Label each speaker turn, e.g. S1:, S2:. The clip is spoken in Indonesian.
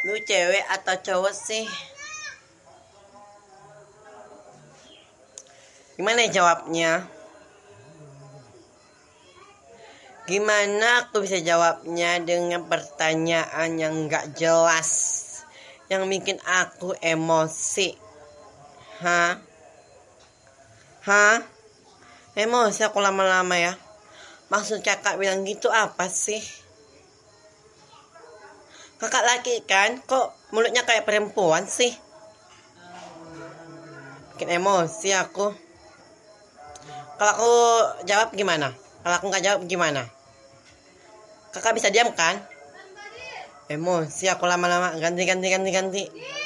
S1: Lu cewek atau cowok sih? Gimana jawabnya? Gimana aku bisa jawabnya dengan pertanyaan yang gak jelas, yang bikin aku emosi? Hah? Emosi aku lama-lama ya. Maksud kakak bilang gitu apa sih? Kakak laki kan? Kok mulutnya kayak perempuan sih? Bikin emosi aku. Kalau aku jawab gimana? Kalau aku nggak jawab gimana? Kakak bisa diam kan? Emosi aku lama-lama. Ganti.